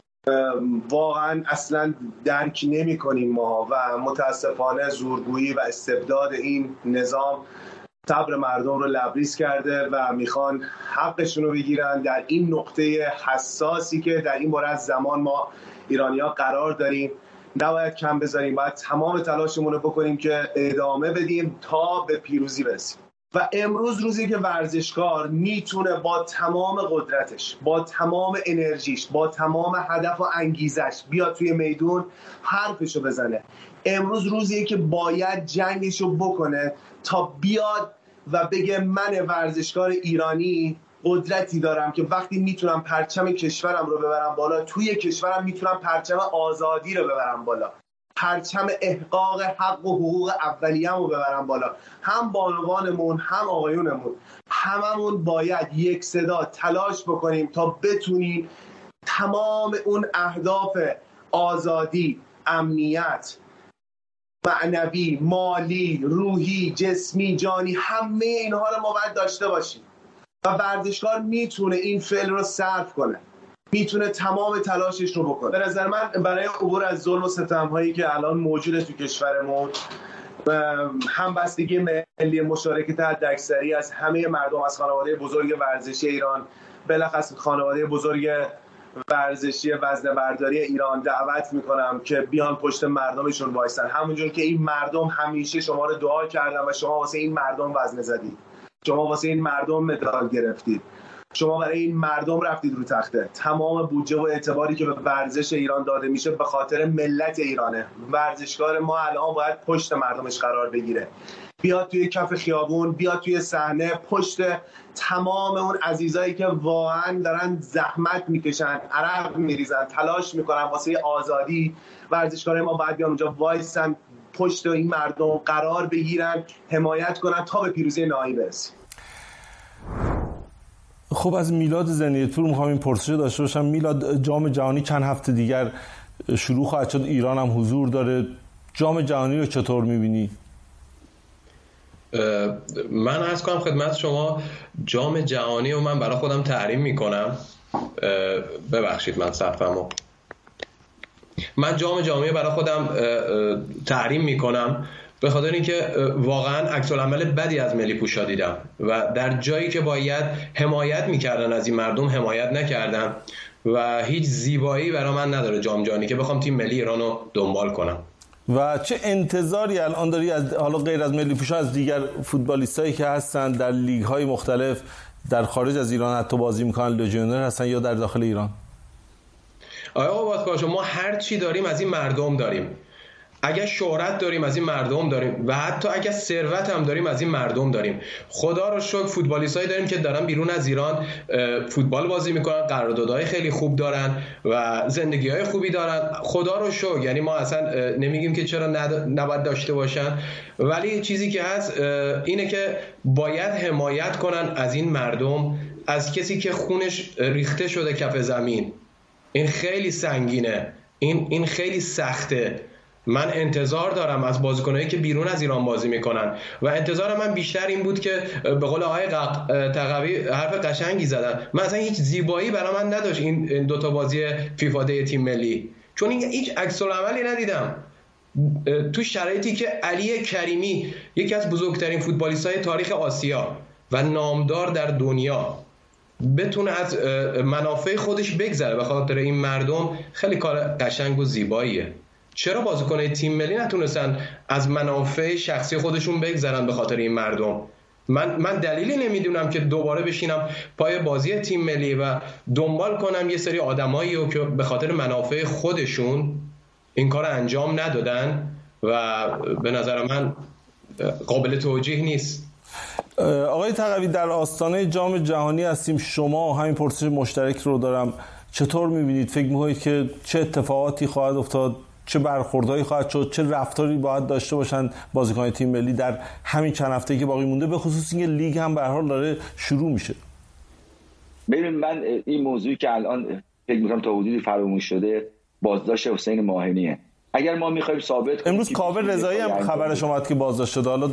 واقعا اصلا درک نمی کنیم ما و متاسفانه زورگویی و استبداد این نظام صبر مردم رو لبریز کرده و میخوان حقشون رو بگیرن در این نقطه حساسی که در این باره از زمان ما ایرانی‌ها قرار داریم. نباید کم بذاریم، باید تمام تلاشمون رو بکنیم که ادامه بدیم تا به پیروزی برسیم. و امروز روزی که ورزشکار میتونه با تمام قدرتش، با تمام انرژیش، با تمام هدف و انگیزش بیاد توی میدون حرفشو بزنه. امروز روزیه که باید جنگشو بکنه تا بیاد و بگه من ورزشکار ایرانی قدرتی دارم که وقتی میتونم پرچم کشورم رو ببرم بالا، توی کشورم میتونم پرچم آزادی رو ببرم بالا، پرچم احقاق حق و حقوق اولیه‌مو رو ببرم بالا. هم بانوانمون هم آقایونمون هممون باید یک صدا تلاش بکنیم تا بتونیم تمام اون اهداف آزادی، امنیت، معنوی، مالی، روحی، جسمی، جانی، همه اینها رو ما باید داشته باشیم و ورزشکار میتونه این فعل رو صرف کنه، میتونه تمام تلاشش رو بکنه. به نظر من برای عبور از ظلم و ستم هایی که الان موجوده تو کشورمون، همبستگی ملی، مشارکت حداکثری از همه مردم، از خانواده بزرگ ورزشی ایران، بلخص خانواده بزرگ ورزشی وزنه‌برداری ایران، دعوت میکنم که بیان پشت مردمشون وایسن، همونجور که این مردم همیشه شما رو دعا کردن و شما واسه این مردم وزنه زدید، شما واسه این مردم مدال گرفتید، شما برای این مردم رفتید رو تخته. تمام بودجه و اعتباری که به ورزش ایران داده میشه به خاطر ملت ایرانه. ورزشکار ما الان باید پشت مردمش قرار بگیره، بیاد توی کف خیابون، بیاد توی صحنه، پشت تمام اون عزیزایی که واقعا دارن زحمت میکشن، عرق میریزن، تلاش میکنن واسه آزادی. ورزشکارای ما باید بیان اونجا وایسن، پشت این مردم قرار بگیرن، حمایت کنن تا به پیروزی نهایی برسیم. خب از میلاد زندی‌پور میخوام این پرسش داشته باشم. میلاد، جام جهانی چند هفته دیگر شروع خواهد شد، ایران هم حضور داره. جام جهانی رو چطور میبینی؟ من عرض کنم خدمت شما، جام جهانی رو من برای خودم تحریم میکنم. ببخشید من صفمو من جام جهانی برای خودم تحریم میکنم به خاطر اینکه واقعا عکس العمل بدی از ملی پوشا دیدم و در جایی که باید حمایت میکردن از این مردم حمایت نکردن و هیچ زیبایی برای من نداره جام جهانی که بخوام تیم ملی ایران رو دنبال کنم. و چه انتظاری الان داری از، حالا غیر از ملی پوشا، از دیگر فوتبالیستایی که هستن در لیگ‌های مختلف در خارج از ایران حتی بازی میکنن، لژیونر هستن یا در داخل ایران؟ آقا باشه، ما هر چی داریم از این مردم داریم. اگر شهرت داریم از این مردم داریم و حتی اگر ثروت هم داریم از این مردم داریم. خدا رو شکر فوتبالیستایی داریم که دارن بیرون از ایران فوتبال بازی میکنن، قراردادهای خیلی خوب دارن و زندگی‌های خوبی دارن. خدا رو شکر، یعنی ما اصلا نمیگیم که چرا نباید داشته باشن، ولی چیزی که هست اینه که باید حمایت کنن از این مردم، از کسی که خونش ریخته شده کف زمین. این خیلی سنگینه، این این خیلی سخته. من انتظار دارم از بازیکنایی که بیرون از ایران بازی میکنن و انتظار من بیشتر این بود که به قول آقای تقوی حرف قشنگی زدن، من اصلا هیچ زیبایی برای من نداشت این دوتا بازی فیفا دی تیم ملی، چون این هیچ عکس العملی ندیدم تو شرایطی که علی کریمی یکی از بزرگترین فوتبالیست‌های تاریخ آسیا و نامدار در دنیا بتونه از منافع خودش بگذره به خاطر این مردم، خیلی کار قشنگ و زیباییه. چرا بازیکن‌های تیم ملی نتونستن از منافع شخصی خودشون بگذرن به خاطر این مردم؟ من من دلیلی نمیدونم که دوباره بشینم پای بازی تیم ملی و دنبال کنم یه سری آدمایی رو که به خاطر منافع خودشون این کار انجام ندادن و به نظر من قابل توجیه نیست. آقای تقوی، در آستانه جام جهانی هستیم، شما همین پرسش مشترک رو دارم، چطور می‌بینید؟ فکر می‌کنید که چه اتفاقاتی خواهد افتاد، چه برخوردایی خواهد شد، چه رفتاری باید داشته باشن بازیکن تیم ملی در همین چند هفته‌ای که باقی مونده، به خصوص اینکه لیگ هم به هر حال داره شروع میشه؟ ببین، من این موضوعی که الان فکر می‌کنم تا حدودی فراموش شده، بازداشت حسین ماهینیه. اگر ما می‌خوایم ثابت کنیم، امروز کاوه رضایی هم خبرش اومد که بازداشت شده. حالا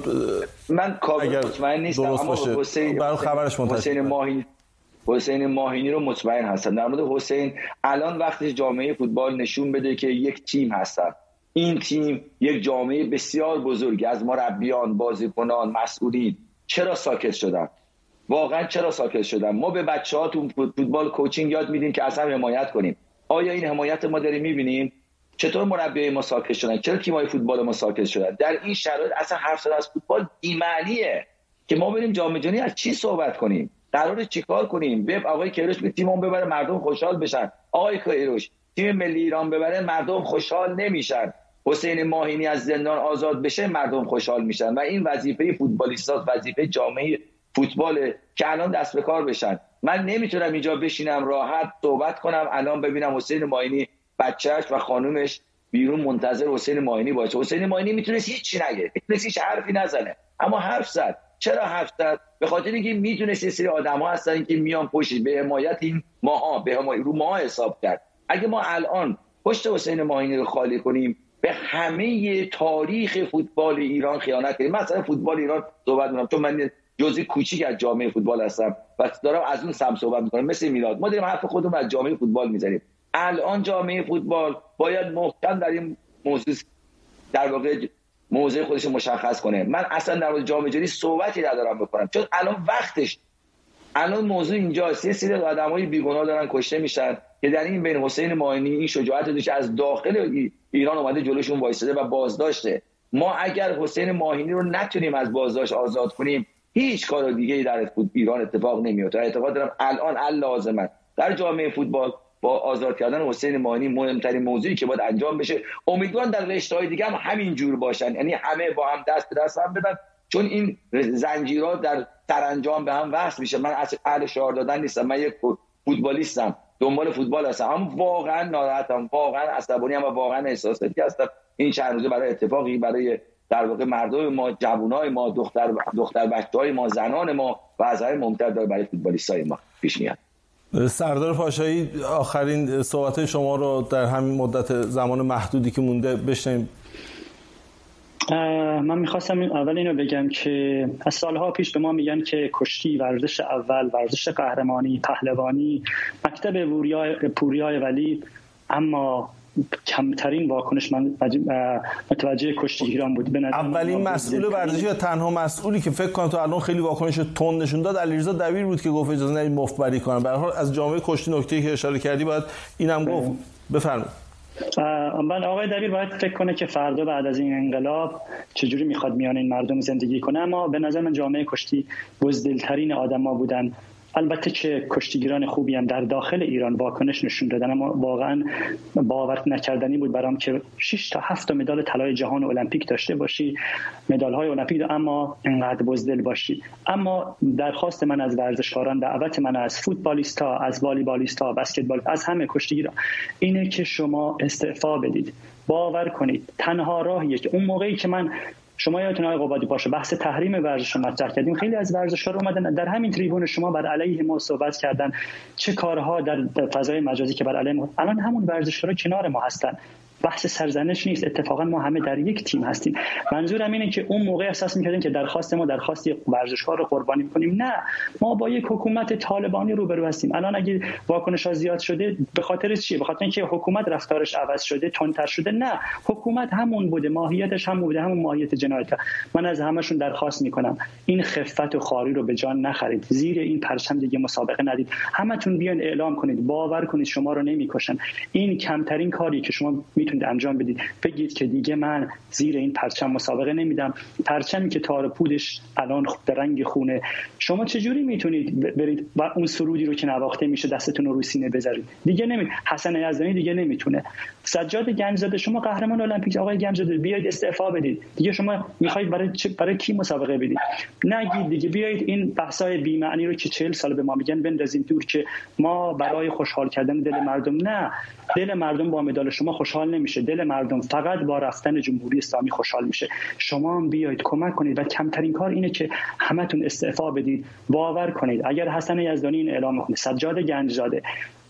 من کاوه مطمئن نیستم، اما حسین برای خبرش منتشر حسین ماهینی حسین ماهینی رو مطمئن هستم. در مورد حسین، الان وقتی جامعه فوتبال نشون بده که یک تیم هستن، این تیم یک جامعه بسیار بزرگی از مربیان، بازیکنان، مسئولین. چرا ساکت شدن؟ واقعا چرا ساکت شدن؟ ما به بچه‌ها تو فوتبال کوچینگ یاد میدیم که اصلا حمایت کنیم. آیا این حمایت ما داریم میبینیم؟ چطور مربیای ما ساکت شدن؟ چرا تیم‌های فوتبال ما ساکت شدن؟ در این شرایط اصلا حرف زدن از فوتبال بی‌معنیه که ما بریم جام جهانی از چی صحبت کنیم؟ قراره چیکار کنیم؟ به آقای کیروش به تیممون ببره مردم خوشحال بشن. آقای کیروش تیم ملی ایران ببره مردم خوشحال نمیشن. حسین ماهینی از زندان آزاد بشه مردم خوشحال میشن و این وظیفه فوتبالیستاست، وظیفه جامعه فوتباله که الان دست به کار بشن. من نمیتونم اینجا بشینم راحت صحبت کنم الان ببینم حسین ماهینی بچه‌اش و خانومش بیرون منتظر حسین ماهینی باشه. حسین ماهینی میتونست هیچ چی نگه، میتونست هیچ حرفی نزنه، اما حرف زد. چرا حرف زد؟ به خاطر اینکه میدونست سری آدم‌ها هستن که میان پشت به حمایت این ماها، به حمایت رو ماها حساب کرد. اگه ما الان پشت حسین ماهینی رو خالی کنیم، به همه تاریخ فوتبال ایران خیانت کردیم. مثلا فوتبال ایران صحبت می‌کنم چون من جزء کوچیک از جامعه فوتبال هستم و دارم از اون سمت صحبت می‌کنم. مثل میلاد ما داریم حرف خودمون از جامعه فوتبال می‌زنیم. الان جامعه فوتبال باید محکم در این موضوع در واقع موضع خودش مشخص کنه. من اصلا در مورد جام جهانی صحبتی ندارم بکنم چون الان وقتش، الان موضوع اینجاست. یه سری آدمای بیگناه دارن کشته میشن که در این بین حسین ماهینی این شجاعت داشته، از داخل ایران اومده جلوشون وایساده و بازداشته. ما اگر حسین ماهینی رو نتونیم از بازداشت آزاد کنیم، هیچ کار دیگه‌ای در ایران اتفاق نمیفته. اعتقاد دارم الان اللازمه در جامعه فوتبال با آزاد کردن حسین ماهینی مهمترین موضوعی که باید انجام بشه. امیدوارم در رشته‌های دیگه هم همین جور باشن، یعنی همه با هم دست به دست هم بدن، چون این زنجیرها در سرانجام به هم وصل میشه. من اصلا اهل شعار دادن نیستم، من یک فوتبالیستم دنبال فوتبال هستم، اما واقعا ناراحتم، واقعا عصبانی ام و واقعا احساساتی هستم. این چند روزه برای اتفاقی برای در واقع مردم ما، جوانای ما، دختر دختر بچه‌های ما، زنان ما و اعضای ممتد داره برای فوتبالیستای ما پیش میاد. سردار پاشایی، آخرین صحبت شما رو در همین مدت زمان محدودی که مونده بشنویم. من میخواستم اول اینو بگم که از سالها پیش به ما میگن که کشتی ورزش اول، ورزش قهرمانی، پهلوانی، مکتب پوریای ولی، اما کمترین واکنش من متوجه کشتیگیران بود. اولین مسئول ورزشی و تنها مسئولی که فکر کنم تو الان خیلی واکنش تند نشون داد علیرضا دبیر بود که گفت اجازه ندید مفبری کنن. به هر حال از جامعه کشتی نکته‌ای که اشاره کردی باید اینم گفت. بفرمایید. من آقای دبیر باید فکر کنه که فردا بعد از این انقلاب چجوری میخواد میان این مردم زندگی کنه، اما به نظر من جامعه کشتی بزدلترین آدما بودن. البته که کشتیگیران خوبی هم در داخل ایران واکنش نشون دادن، اما واقعا باور نکردنی بود برام که شش تا هفت مدال طلای جهان المپیک داشته باشی، مدال‌های المپیک، اما انقدر بزدل باشی. اما درخواست من از ورزشکاران، دعوت من از فوتبالیستا، از والیبالیستا، بسکتبال، از همه کشتیگیران اینه که شما استعفا بدید. باور کنید تنها راهیه که اون موقعی که من شما یادتون آقای قبادی باشه بحث تحریم ورزش رو مطرح کردیم، خیلی از ورزشکارا اومدن در همین تریبون شما بر علیه ما صحبت کردن، چه کارها در فضای مجازی که بر علیه ما. الان همون ورزشکارا کنار ما هستن. بحث سرزنش نیست، اتفاقا ما همه در یک تیم هستیم. منظورم اینه که اون موقع احساس می‌کردیم که درخواست ما درخواست ورزشکار رو قربانی می‌کنیم. نه، ما با یک حکومت طالبانی روبرو هستیم. الان اگه واکنش‌ها زیاد شده به خاطر چیه؟ به خاطر اینکه حکومت رفتارش عوض شده، تندتر شده؟ نه، حکومت همون بوده، ماهیتش همون بوده، همون ماهیت جنایت. من از همشون درخواست می‌کنم این خفت و خواری رو به جان نخرید، زیر این پرچم دیگه مسابقه ندید. همتون بیان اعلام کنید، باور کنید شما رو نمی‌کشن. این کمترین کاری که شما انجام بدید، بگید که دیگه من زیر این پرچم مسابقه نمیدم. پرچمی که تار پودش الان به رنگ خونه، شما چجوری میتونید برید و اون سرودی رو که نواخته میشه دستتون رو روی سینه بذارید؟ دیگه نمی حسن یزدانی دیگه نمیتونه. سجاد گنجزاده، شما قهرمان المپیک آقای گنجزاده، بیاید استعفا بدید. دیگه شما میخواید برای برای کی مسابقه بدید؟ نگید دیگه، بیاید این بحثای بی معنی رو که چهل سال به ما میگن بندازیم دور که ما برای خوشحال کردن دل مردم. نه، دل مردم با مدال شما خوشحال نمیشه، دل مردم فقط با رفتن جمهوری اسلامی خوشحال میشه. شما هم بیایید کمک کنید و کمترین کار اینه که همتون استعفا بدید. باور کنید اگر حسن یزدانی این اعلام کنه، سجاد گنجزاده،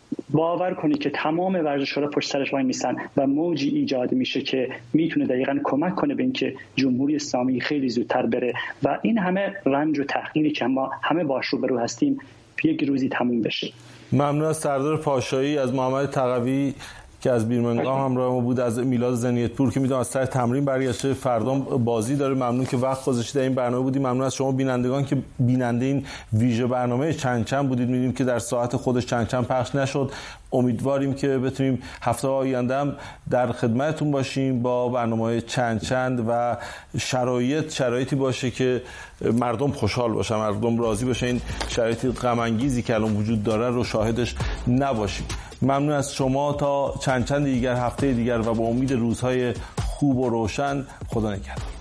باور کنید که تمام ورزشکارا پشت سرش وای میسن و موجی ایجاد میشه که میتونه دقیقاً کمک کنه به اینکه جمهوری اسلامی خیلی زودتر بره و این همه رنج و تحقیری که ما همه باش روبرو هستیم یک روزی تموم بشه. ممنون از سردار پاشایی، از محمد تقوی که از بیرمنگام همراه ما بود، از میلاد زنیت پور که میدونم از سر تمرین برگشته، فردا بازی داره. ممنون که وقت گذاشتید در این برنامه بودیم. ممنون از شما بینندگان که بیننده این ویژه برنامه چند چند بودید. میدونیم که در ساعت خودش چند چند پخش نشد. امیدواریم که بتونیم هفته آینده هم در خدمتتون باشیم با برنامه‌های چند چند و شرایط شرایطی باشه که مردم خوشحال باشن، مردم راضی باشن. این شرایطی غم انگیزی که الان وجود داره رو شاهدش نباشیم. ممنون از شما. تا چند چند دیگر هفته دیگر و با امید روزهای خوب و روشن. خدا نگهدار.